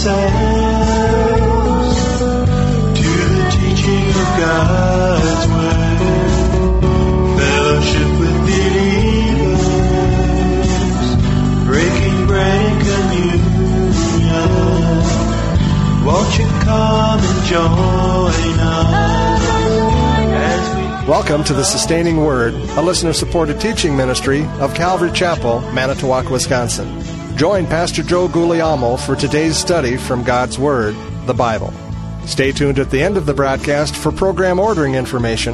ourselves to the teaching of God's Word. Fellowship with believers, breaking bread and communion. Won't you come and join us as we... Welcome to the Sustaining Word, a listener-supported teaching ministry of Calvary Chapel, Manitowoc, Wisconsin. Join Pastor Joe Guglielmo for today's study from God's Word, the Bible. Stay tuned at the end of the broadcast for program ordering information.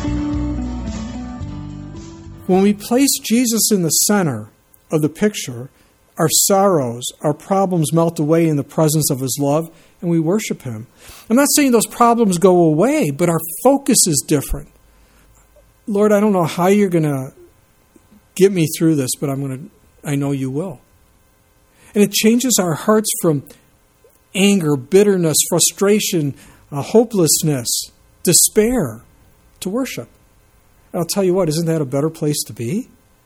When we place Jesus in the center of the picture, our sorrows, our problems melt away in the presence of His love, and we worship Him. I'm not saying those problems go away, but our focus is different. Lord, I don't know how you're going to get me through this, but I know you will. And it changes our hearts from anger, bitterness, frustration, hopelessness, despair, to worship. And I'll tell you what, isn't that a better place to be?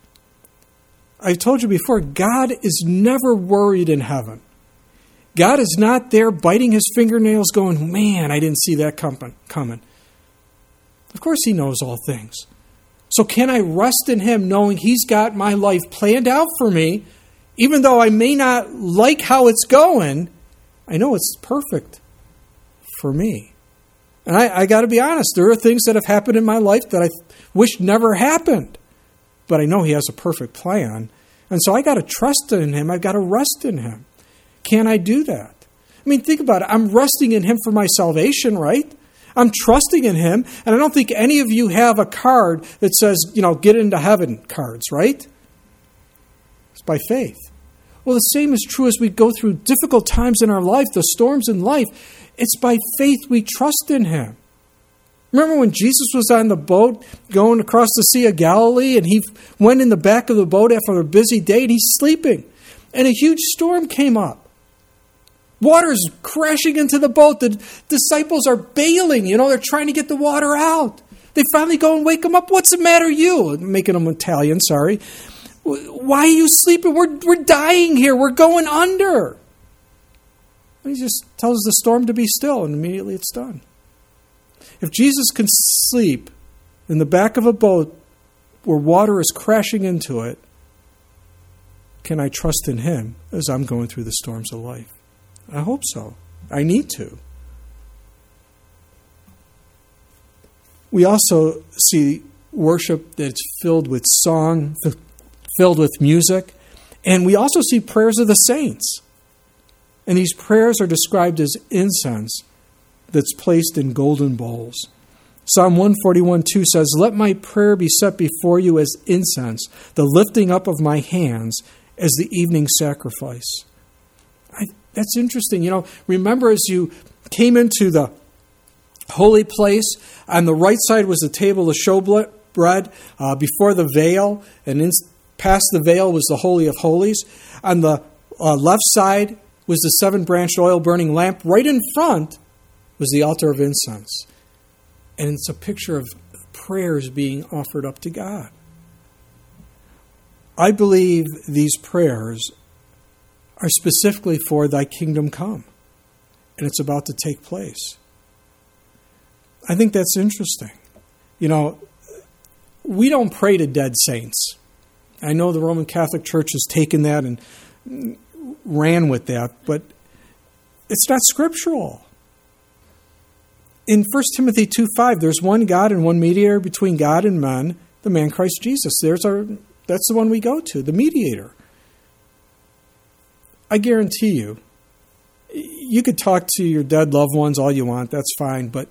I've told you before, God is never worried in heaven. God is not there biting His fingernails going, man, I didn't see that coming. Of course He knows all things. So can I rest in Him knowing He's got my life planned out for me, even though I may not like how it's going, I know it's perfect for me. And I got to be honest, there are things that have happened in my life that I wish never happened. But I know He has a perfect plan. And so I got to trust in Him. I've got to rest in Him. Can I do that? I mean, think about it. I'm resting in Him for my salvation, right? I'm trusting in Him. And I don't think any of you have a card that says, get into heaven cards, right? It's by faith. Well, the same is true as we go through difficult times in our life, the storms in life. It's by faith we trust in Him. Remember when Jesus was on the boat going across the Sea of Galilee and He went in the back of the boat after a busy day and He's sleeping. And a huge storm came up. Water's crashing into the boat. The disciples are bailing. They're trying to get the water out. They finally go and wake Him up. What's the matter, you? I'm making them Italian, sorry. Why are you sleeping? We're dying here. We're going under. And He just tells the storm to be still, and immediately it's done. If Jesus can sleep in the back of a boat where water is crashing into it, can I trust in Him as I'm going through the storms of life? I hope so. I need to. We also see worship that's filled with song, filled with music, and we also see prayers of the saints. And these prayers are described as incense that's placed in golden bowls. Psalm 141:2 says, "Let my prayer be set before you as incense, the lifting up of my hands as the evening sacrifice." That's interesting. Remember as you came into the holy place, on the right side was the table of showbread, before the veil, and past the veil was the Holy of Holies. On the left side was the 7-branched oil-burning lamp. Right in front was the altar of incense. And it's a picture of prayers being offered up to God. I believe these prayers are specifically for Thy kingdom come. And it's about to take place. I think that's interesting. We don't pray to dead saints. I know the Roman Catholic Church has taken that and ran with that, but it's not scriptural. In 1 Timothy 2:5, there's one God and one mediator between God and men, the man Christ Jesus. That's the one we go to, the mediator. I guarantee you could talk to your dead loved ones all you want, that's fine, but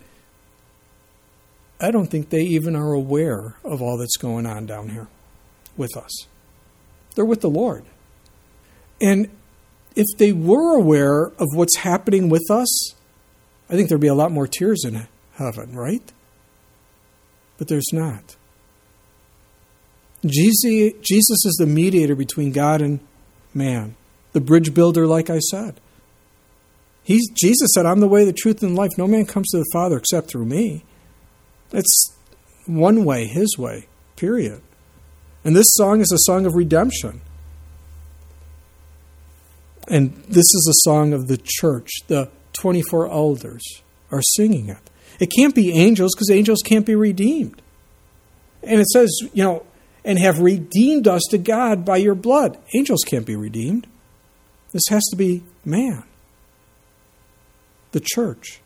I don't think they even are aware of all that's going on down here with us. They're with the Lord. And if they were aware of what's happening with us, I think there'd be a lot more tears in heaven, right? But there's not. Jesus is the mediator between God and man, the bridge builder, like I said. Jesus said, "I'm the way, the truth, and life. No man comes to the Father except through me." It's one way, His way, period. And this song is a song of redemption. And this is a song of the church. The 24 elders are singing it. It can't be angels because angels can't be redeemed. And it says, and have redeemed us to God by your blood. Angels can't be redeemed. This has to be man. The church.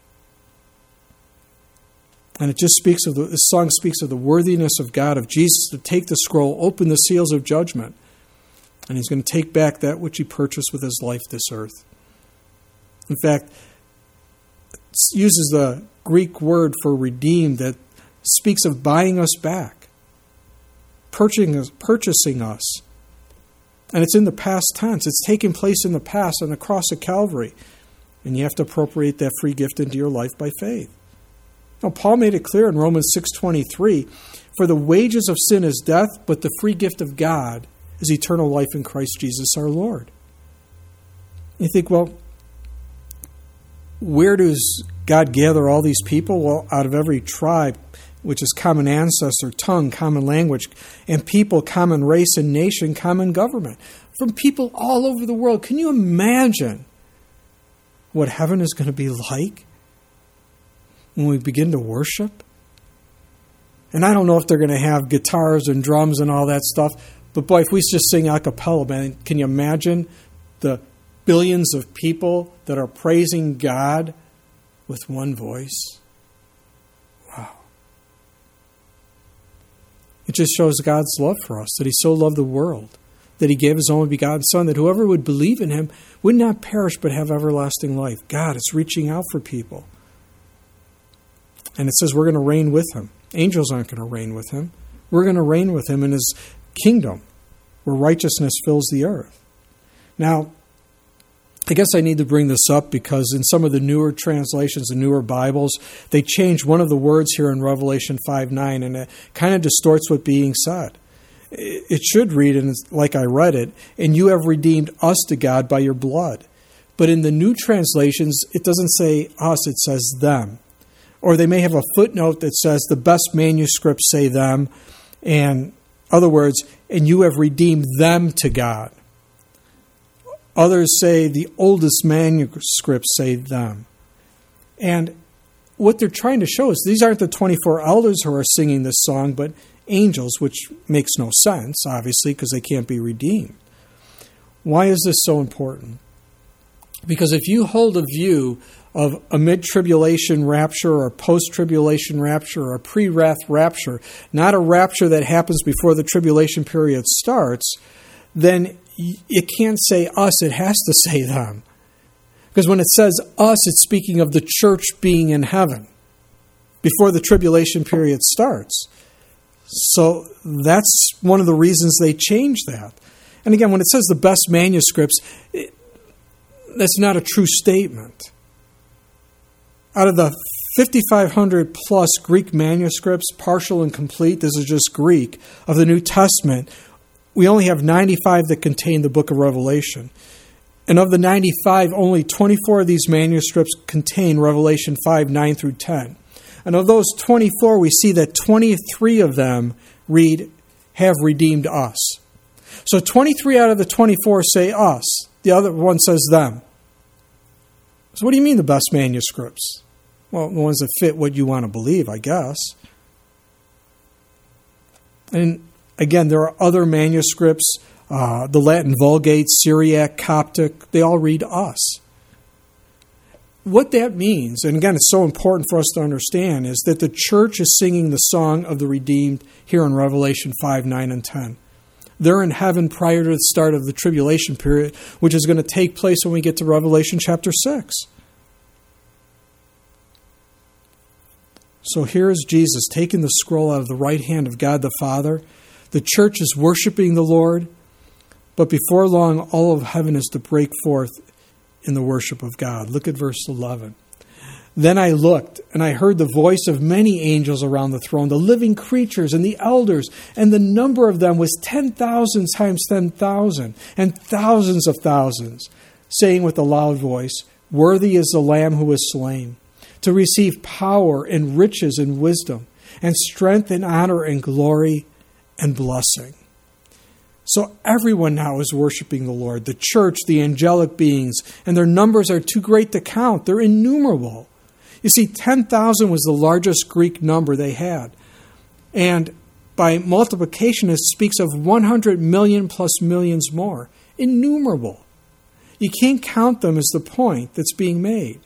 And it just speaks of this song speaks of the worthiness of God, of Jesus to take the scroll, open the seals of judgment. And he's going to take back that which he purchased with his life, this earth. In fact, it uses the Greek word for redeemed that speaks of buying us back, purchasing us. And it's in the past tense. It's taken place in the past on the cross of Calvary. And you have to appropriate that free gift into your life by faith. Now, Paul made it clear in Romans 6:23, for the wages of sin is death, but the free gift of God is eternal life in Christ Jesus our Lord. You think, well, where does God gather all these people? Well, out of every tribe, which is common ancestor, tongue, common language, and people, common race and nation, common government. From people all over the world. Can you imagine what heaven is going to be like when we begin to worship? And I don't know if they're going to have guitars and drums and all that stuff, but boy, if we just sing a cappella, man, can you imagine the billions of people that are praising God with one voice? Wow. It just shows God's love for us, that he so loved the world, that he gave his only begotten Son, that whoever would believe in him would not perish but have everlasting life. God is reaching out for people. And it says we're going to reign with him. Angels aren't going to reign with him. We're going to reign with him in his kingdom, where righteousness fills the earth. Now, I guess I need to bring this up because in some of the newer translations, the newer Bibles, they change one of the words here in Revelation 5:9, and it kind of distorts what's being said. It should read, and like I read it, and you have redeemed us to God by your blood. But in the new translations, it doesn't say us, it says them. Or they may have a footnote that says the best manuscripts say them, and other words, and you have redeemed them to God. Others say the oldest manuscripts say them. And what they're trying to show is these aren't the 24 elders who are singing this song, but angels, which makes no sense, obviously, because they can't be redeemed. Why is this so important? Because if you hold a view of a mid-tribulation rapture or a post-tribulation rapture or a pre-wrath rapture, not a rapture that happens before the tribulation period starts, then it can't say us, it has to say them. Because when it says us, it's speaking of the church being in heaven before the tribulation period starts. So that's one of the reasons they changed that. And again, when it says the best manuscripts, that's not a true statement. Out of the 5,500 plus Greek manuscripts, partial and complete, this is just Greek, of the New Testament, we only have 95 that contain the book of Revelation. And of the 95, only 24 of these manuscripts contain Revelation 5:9 through 10. And of those 24, we see that 23 of them read, have redeemed us. So 23 out of the 24 say us. The other one says them. So what do you mean the best manuscripts? Well, the ones that fit what you want to believe, I guess. And again, there are other manuscripts, the Latin Vulgate, Syriac, Coptic, they all read us. What that means, and again, it's so important for us to understand, is that the church is singing the song of the redeemed here in Revelation 5, 9, and 10. They're in heaven prior to the start of the tribulation period, which is going to take place when we get to Revelation chapter 6. So here is Jesus taking the scroll out of the right hand of God the Father. The church is worshiping the Lord, but before long, all of heaven is to break forth in the worship of God. Look at verse 11. Then I looked, and I heard the voice of many angels around the throne, the living creatures and the elders, and the number of them was 10,000 times 10,000, and thousands of thousands, saying with a loud voice, "Worthy is the Lamb who was slain, to receive power and riches and wisdom, and strength and honor and glory and blessing." So everyone now is worshiping the Lord, the church, the angelic beings, and their numbers are too great to count. They're innumerable. You see, 10,000 was the largest Greek number they had. And by multiplication, it speaks of 100 million plus millions more. Innumerable. You can't count them is the point that's being made.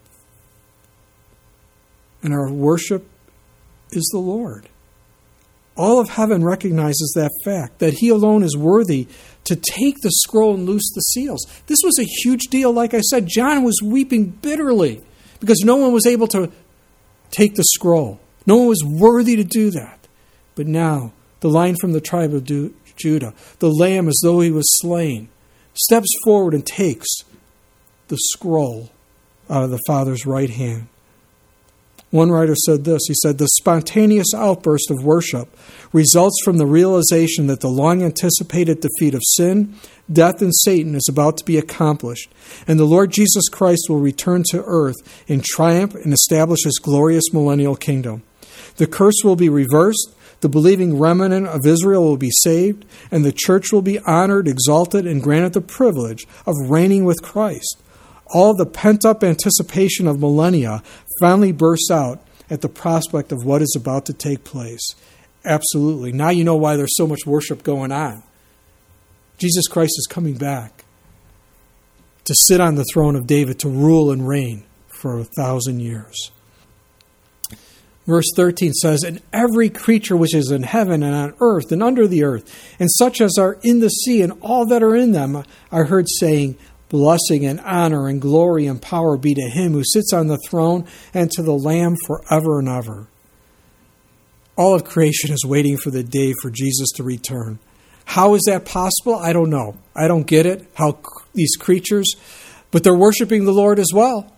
And our worship is the Lord. All of heaven recognizes that fact, that He alone is worthy to take the scroll and loose the seals. This was a huge deal. Like I said, John was weeping bitterly because no one was able to take the scroll. No one was worthy to do that. But now, the Lion from the tribe of Judah, the Lamb as though he was slain, steps forward and takes the scroll out of the Father's right hand. One writer said this. He said, the spontaneous outburst of worship results from the realization that the long-anticipated defeat of sin, death, and Satan is about to be accomplished, and the Lord Jesus Christ will return to earth in triumph and establish His glorious millennial kingdom. The curse will be reversed, the believing remnant of Israel will be saved, and the church will be honored, exalted, and granted the privilege of reigning with Christ. All the pent-up anticipation of millennia finally bursts out at the prospect of what is about to take place. Absolutely. Now you know why there's so much worship going on. Jesus Christ is coming back to sit on the throne of David, to rule and reign for 1,000 years. Verse 13 says, and every creature which is in heaven and on earth and under the earth, and such as are in the sea and all that are in them, I heard saying, blessing and honor and glory and power be to Him who sits on the throne and to the Lamb forever and ever. All of creation is waiting for the day for Jesus to return. How is that possible? I don't know. I don't get it, how these creatures, but they're worshiping the Lord as well.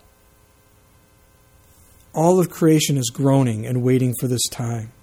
All of creation is groaning and waiting for this time.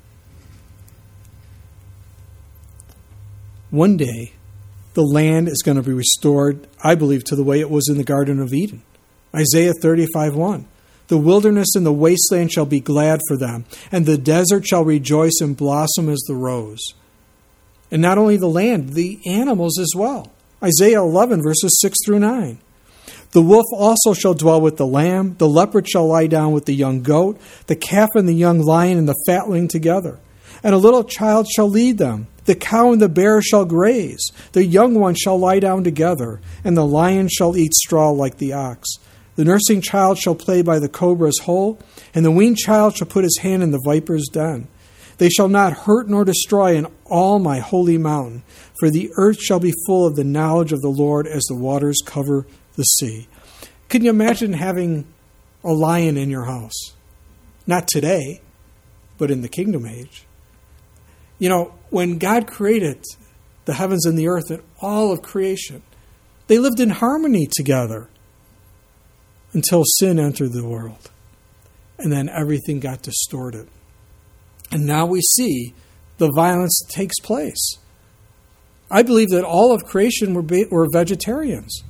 One day, the land is going to be restored, I believe, to the way it was in the Garden of Eden. Isaiah 35:1. The wilderness and the wasteland shall be glad for them, and the desert shall rejoice and blossom as the rose. And not only the land, the animals as well. Isaiah 11, verses 6 through 9. The wolf also shall dwell with the lamb, the leopard shall lie down with the young goat, the calf and the young lion and the fatling together. And a little child shall lead them. The cow and the bear shall graze. The young one shall lie down together, and the lion shall eat straw like the ox. The nursing child shall play by the cobra's hole, and the weaned child shall put his hand in the viper's den. They shall not hurt nor destroy in all my holy mountain, for the earth shall be full of the knowledge of the Lord as the waters cover the sea. Can you imagine having a lion in your house? Not today, but in the kingdom age. You know, when God created the heavens and the earth and all of creation, they lived in harmony together until sin entered the world. And then everything got distorted. And now we see the violence that takes place. I believe that all of creation were vegetarians.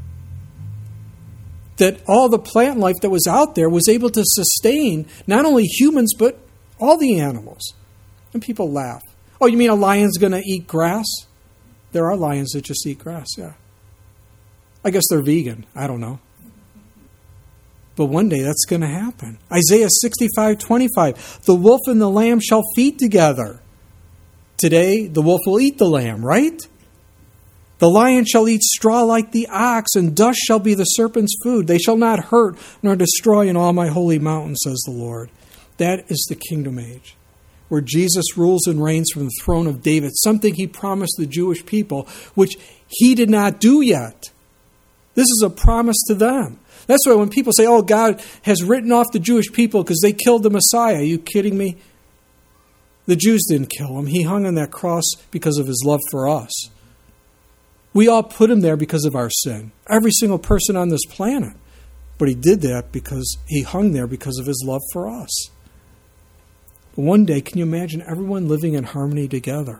That all the plant life that was out there was able to sustain not only humans, but all the animals. And people laugh. Oh, you mean a lion's going to eat grass? There are lions that just eat grass, yeah. I guess they're vegan. I don't know. But one day that's going to happen. Isaiah 65:25. The wolf and the lamb shall feed together. Today, the wolf will eat the lamb, right? The lion shall eat straw like the ox, and dust shall be the serpent's food. They shall not hurt nor destroy in all my holy mountain, says the Lord. That is the kingdom age, where Jesus rules and reigns from the throne of David, something He promised the Jewish people, which He did not do yet. This is a promise to them. That's why when people say, oh, God has written off the Jewish people because they killed the Messiah. Are you kidding me? The Jews didn't kill Him. He hung on that cross because of His love for us. We all put Him there because of our sin. Every single person on this planet. But He did that because He hung there because of His love for us. But one day, can you imagine everyone living in harmony together?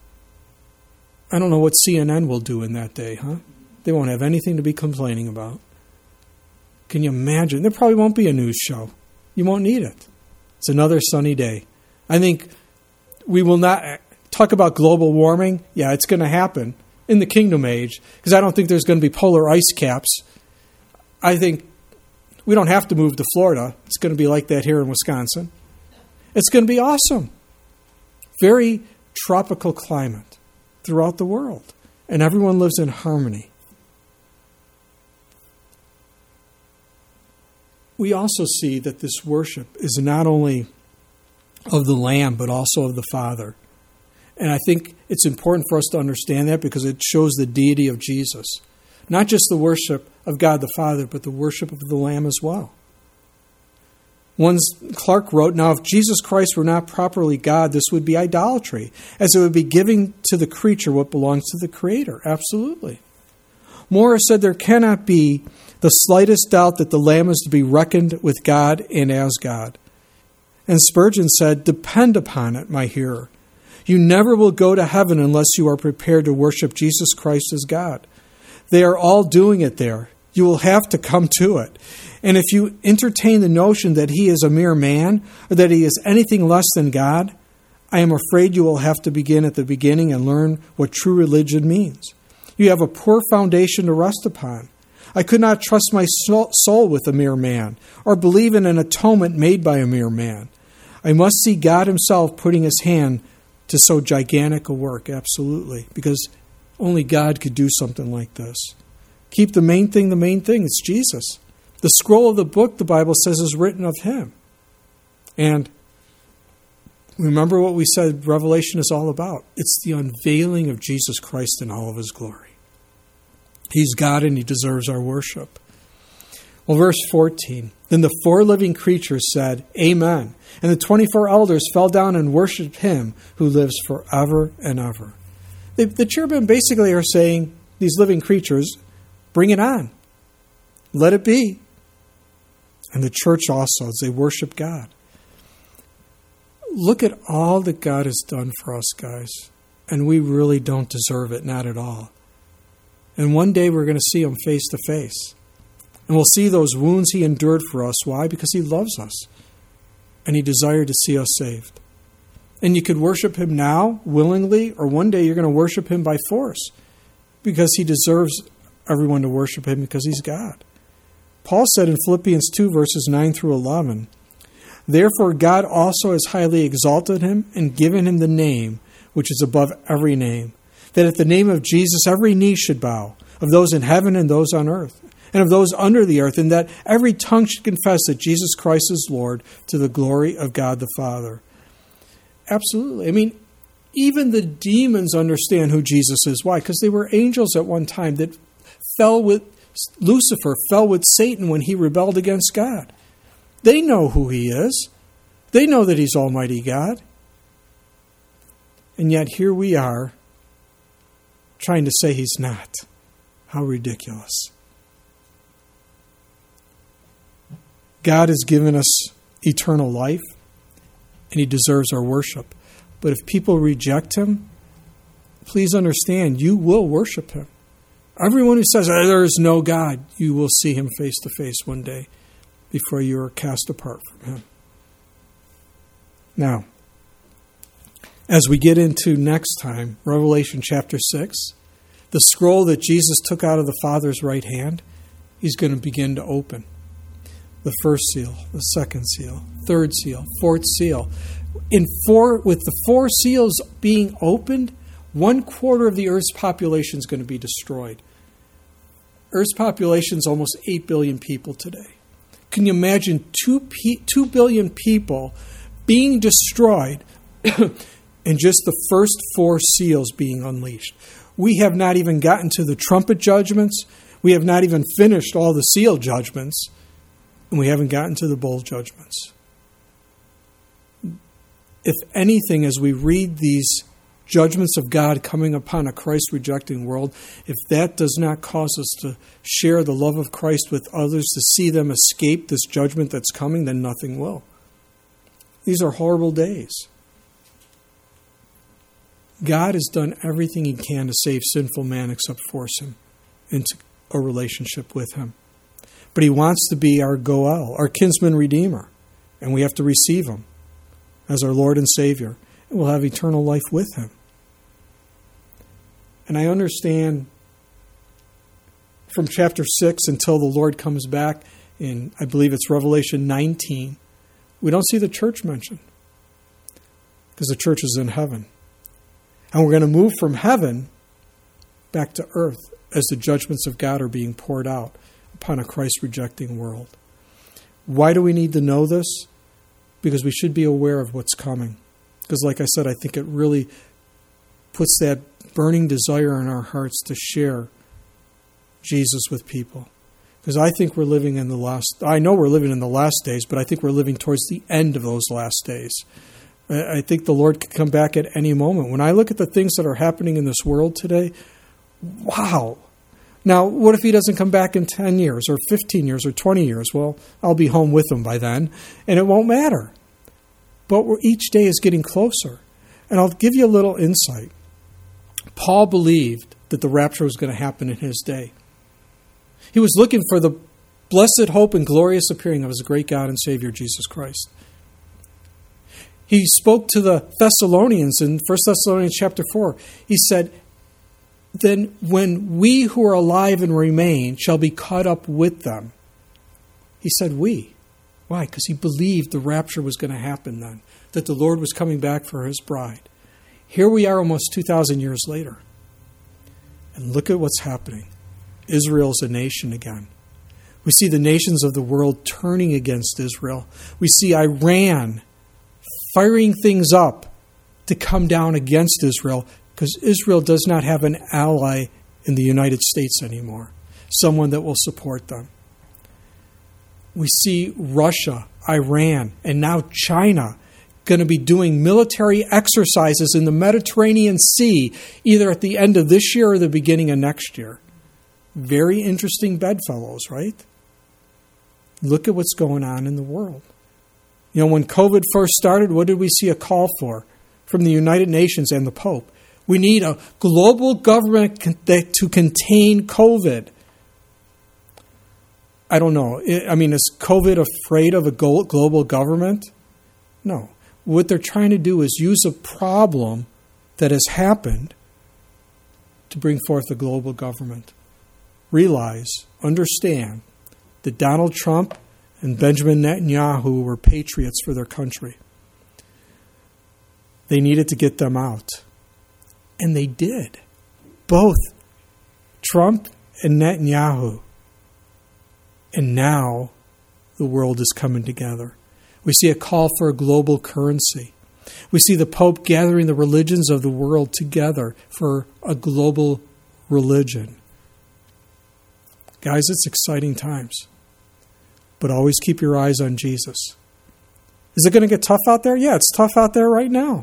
I don't know what CNN will do in that day, huh? They won't have anything to be complaining about. Can you imagine? There probably won't be a news show. You won't need it. It's another sunny day. I think we will not talk about global warming. Yeah, it's going to happen in the kingdom age, because I don't think there's going to be polar ice caps. I think we don't have to move to Florida. It's going to be like that here in Wisconsin. It's going to be awesome. Very tropical climate throughout the world. And everyone lives in harmony. We also see that this worship is not only of the Lamb, but also of the Father. And I think it's important for us to understand that, because it shows the deity of Jesus. Not just the worship of God the Father, but the worship of the Lamb as well. Clark wrote, "Now if Jesus Christ were not properly God, this would be idolatry, as it would be giving to the creature what belongs to the Creator." Absolutely. Morris said there cannot be the slightest doubt that the Lamb is to be reckoned with God and as God. And Spurgeon said, "Depend upon it, my hearer. You never will go to heaven unless you are prepared to worship Jesus Christ as God. They are all doing it there. You will have to come to it. And if you entertain the notion that he is a mere man, or that he is anything less than God, I am afraid you will have to begin at the beginning and learn what true religion means. You have a poor foundation to rest upon. I could not trust my soul with a mere man, or believe in an atonement made by a mere man. I must see God himself putting his hand to so gigantic a work." Absolutely, because only God could do something like this. Keep the main thing. It's Jesus. The scroll of the book, the Bible says, is written of him. And remember what we said Revelation is all about. It's the unveiling of Jesus Christ in all of his glory. He's God and he deserves our worship. Well, verse 14. "Then the 4 living creatures said, Amen. And the 24 elders fell down and worshipped him who lives forever and ever." The cherubim basically are saying, these living creatures, bring it on. Let it be. And the church also, as they worship God. Look at all that God has done for us, guys. And we really don't deserve it, not at all. And one day we're going to see him face to face. And we'll see those wounds he endured for us. Why? Because he loves us. And he desired to see us saved. And you could worship him now, willingly, or one day you're going to worship him by force. Because he deserves everyone to worship him, because he's God. Paul said in Philippians 2, verses 9 through 11, "Therefore God also has highly exalted him and given him the name which is above every name, that at the name of Jesus every knee should bow, of those in heaven and those on earth, and of those under the earth, and that every tongue should confess that Jesus Christ is Lord, to the glory of God the Father." Absolutely. I mean, even the demons understand who Jesus is. Why? Because they were angels at one time that Lucifer fell with Satan when he rebelled against God. They know who he is. They know that he's Almighty God. And yet here we are trying to say he's not. How ridiculous. God has given us eternal life, and he deserves our worship. But if people reject him, please understand, you will worship him. Everyone who says, there is no God, you will see him face to face one day before you are cast apart from him. Now, as we get into next time, Revelation chapter 6, the scroll that Jesus took out of the Father's right hand, he's going to begin to open. The first seal, the second seal, third seal, fourth seal. With the 4 seals being opened, 1/4 of the Earth's population is going to be destroyed. Earth's population is almost 8 billion people today. Can you imagine 2 billion people being destroyed and just the first 4 seals being unleashed? We have not even gotten to the trumpet judgments. We have not even finished all the seal judgments. And we haven't gotten to the bowl judgments. If anything, as we read these judgments of God coming upon a Christ-rejecting world, if that does not cause us to share the love of Christ with others, to see them escape this judgment that's coming, then nothing will. These are horrible days. God has done everything he can to save sinful man except force him into a relationship with him. But he wants to be our Goel, our kinsman redeemer, and we have to receive him as our Lord and Savior, and we'll have eternal life with him. And I understand from chapter 6 until the Lord comes back in, I believe it's Revelation 19, we don't see the church mentioned because the church is in heaven. And we're going to move from heaven back to earth as the judgments of God are being poured out upon a Christ-rejecting world. Why do we need to know this? Because we should be aware of what's coming. Because like I said, I think it really puts that burning desire in our hearts to share Jesus with people. Because I think we're living in I know we're living in the last days, but I think we're living towards the end of those last days. I think the Lord could come back at any moment. When I look at the things that are happening in this world today, wow. Now, what if he doesn't come back in 10 years or 15 years or 20 years? Well, I'll be home with him by then, and it won't matter. But each day is getting closer. And I'll give you a little insight. Paul believed that the rapture was going to happen in his day. He was looking for the blessed hope and glorious appearing of his great God and Savior, Jesus Christ. He spoke to the Thessalonians in 1 Thessalonians chapter 4. He said, then when we who are alive and remain shall be caught up with them. He said we. Why? Because he believed the rapture was going to happen then, that the Lord was coming back for his bride. Here we are almost 2,000 years later. And look at what's happening. Israel's a nation again. We see the nations of the world turning against Israel. We see Iran firing things up to come down against Israel because Israel does not have an ally in the United States anymore, someone that will support them. We see Russia, Iran, and now China going to be doing military exercises in the Mediterranean Sea either at the end of this year or the beginning of next year. Very interesting bedfellows, right? Look at what's going on in the world. You know, when COVID first started, what did we see a call for from the United Nations and the Pope? We need a global government to contain COVID. I don't know. I mean, is COVID afraid of a global government? No. What they're trying to do is use a problem that has happened to bring forth a global government. Realize, understand that Donald Trump and Benjamin Netanyahu were patriots for their country. They needed to get them out. And they did. Both Trump and Netanyahu. And now the world is coming together. We see a call for a global currency. We see the Pope gathering the religions of the world together for a global religion. Guys, it's exciting times. But always keep your eyes on Jesus. Is it going to get tough out there? Yeah, it's tough out there right now.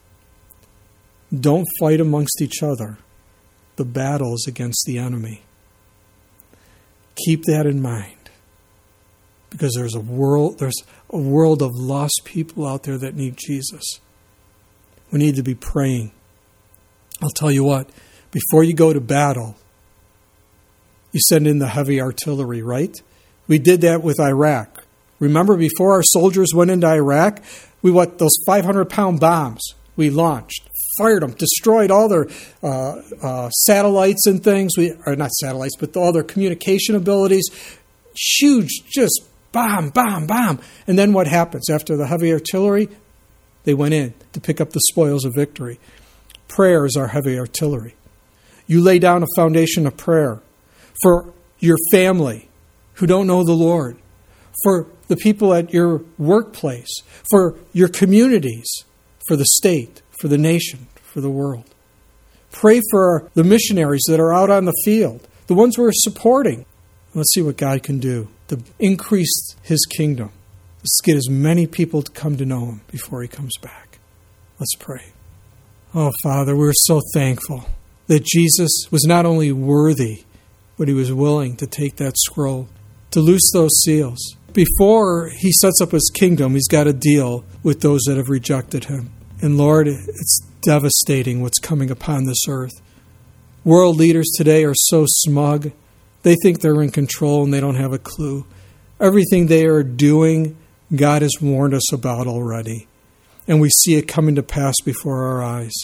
Don't fight amongst each other. The battle is against the enemy. Keep that in mind. Because there's a world of lost people out there that need Jesus. We need to be praying. I'll tell you what, before you go to battle, you send in the heavy artillery, right? We did that with Iraq. Remember, before our soldiers went into Iraq, those 500-pound bombs we launched, fired them, destroyed all their satellites and things. Or not satellites, but all their communication abilities. Huge, just bomb, bomb, bomb. And then what happens? After the heavy artillery, they went in to pick up the spoils of victory. Prayer is our heavy artillery. You lay down a foundation of prayer for your family who don't know the Lord, for the people at your workplace, for your communities, for the state, for the nation, for the world. Pray for the missionaries that are out on the field, the ones we're supporting. Let's see what God can do to increase His kingdom. Let's get as many people to come to know Him before He comes back. Let's pray. Oh, Father, we're so thankful that Jesus was not only worthy, but He was willing to take that scroll, to loose those seals. Before He sets up His kingdom, He's got to deal with those that have rejected Him. And Lord, it's devastating what's coming upon this earth. World leaders today are so smug. They think they're in control and they don't have a clue. Everything they are doing, God has warned us about already. And we see it coming to pass before our eyes.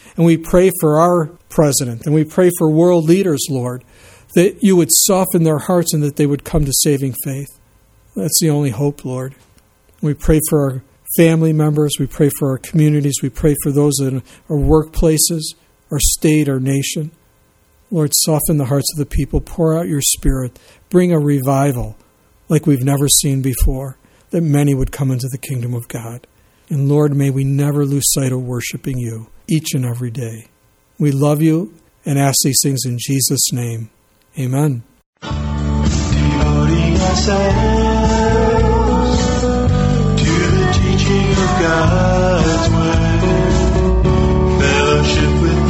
And we pray for our president, and we pray for world leaders, Lord, that you would soften their hearts and that they would come to saving faith. That's the only hope, Lord. We pray for our family members. We pray for our communities. We pray for those in our workplaces, our state, our nation. Lord, soften the hearts of the people. Pour out your Spirit. Bring a revival like we've never seen before, that many would come into the kingdom of God. And Lord, may we never lose sight of worshiping you each and every day. We love you and ask these things in Jesus' name. Amen. Devoting ourselves to the teaching of God's word, fellowship with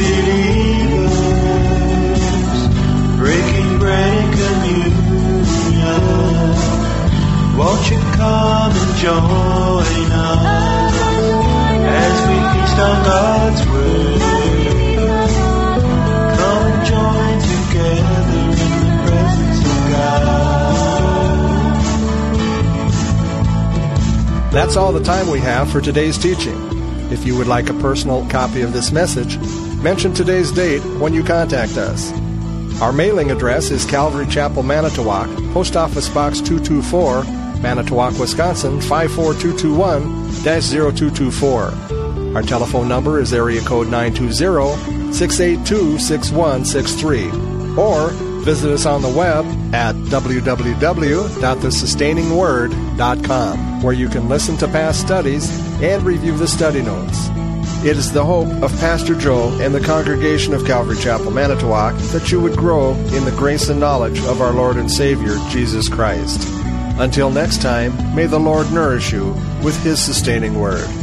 believers, breaking bread and communion. Won't you come and join us as we feast on God's word? Come and join together in the presence of God. That's all the time we have for today's teaching. If you would like a personal copy of this message, mention today's date when you contact us. Our mailing address is Calvary Chapel, Manitowoc, Post Office Box 224, Manitowoc, Wisconsin 54221-0224. Our telephone number is area code 920-682-6163. Or visit us on the web at www.thesustainingsword.com, where you can listen to past studies and review the study notes. It is the hope of Pastor Joe and the congregation of Calvary Chapel, Manitowoc, that you would grow in the grace and knowledge of our Lord and Savior, Jesus Christ. Until next time, may the Lord nourish you with His sustaining word.